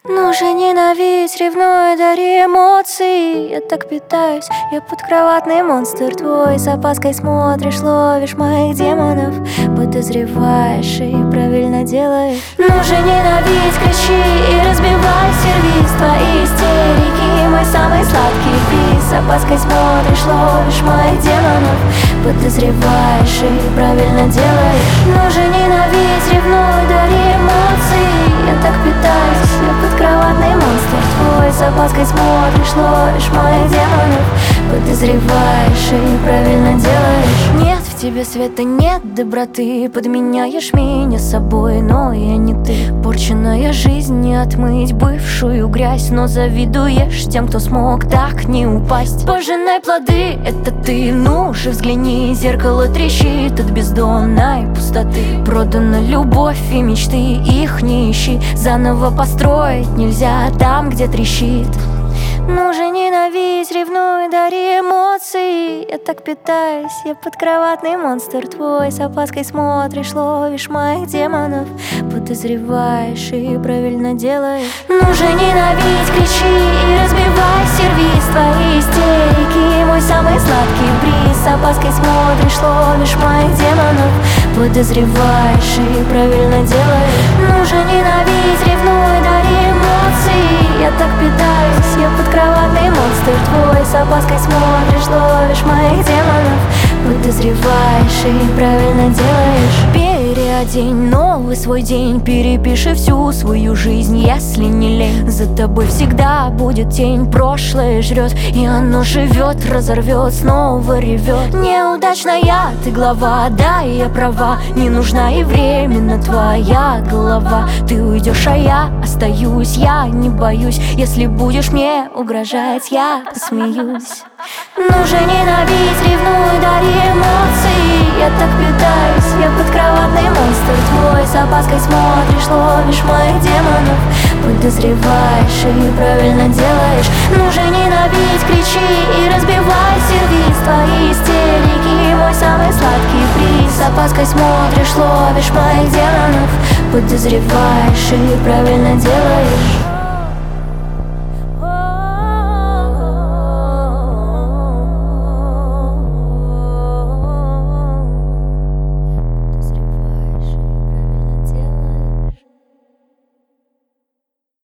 Ну же ненавидь, ревнуй, дари эмоции. Я так питаюсь, я подкроватный монстр твой. С опаской смотришь, ловишь моих демонов, подозреваешь и правильно делаешь. Ну же ненавидь, кричи и разбивай сервиз. Твои истерики, мой самый сладкий приз. С опаской смотришь, ловишь моих демонов, подозреваешь и правильно делаешь. Ну же ненавидь, ревнуй, дари эмоции. Я так питаюсь, я подкроватный монстр твой. С опаской смотришь, ловишь моих демонов, подозреваешь и правильно делаешь. Нет в тебе света, нет доброты. Подменяешь меня собой, но я не ты. Порченная жизнь не отмыть бывшую грязь, но завидуешь тем, кто смог так не упасть. Пожинай плоды, это ты, ну же взгляни. Зеркало трещит от бездонной пустоты. Продана любовь и мечты, их не ищи. Заново построить нельзя там, где трещит. Ну же ненавидь, ревнуй, дари эмоции. Я так питаюсь, я подкроватный монстр твой. С опаской смотришь, ловишь моих демонов, подозреваешь и правильно делаешь. Ну же ненавидь, кричи и разбивай сервиз. Твои истерики, мой самый сладкий бриз. С опаской смотришь, ловишь моих демонов, подозреваешь и правильно делаешь. Ну же ненавидь, ревнуй, дари эмоции. Я так питаюсь, я подкроватный монстр твой. С опаской смотришь, ловишь моих демонов, подозреваешь и правильно делаешь. Переодень новый свой день, перепиши всю свою жизнь, если не лень. За тобой всегда будет тень, прошлое жрет, и оно живет, разорвет, снова ревет. Неудачная ты глава, да, я права. Не нужна и временно твоя голова. Ты уйдешь, а я остаюсь, я не боюсь. Если будешь мне угрожать, я посмеюсь. Ну же ненавидь, ревнуй, дари эмоции. Я так питаюсь, я подкроватный монстр твой. С опаской смотришь, ловишь моих демонов, подозреваешь и правильно делаешь. Ну же ненавидь, кричи и разбивай сервиз. Твои истерики, мой самый сладкий приз. С опаской смотришь, ловишь моих демонов, подозреваешь и правильно делаешь.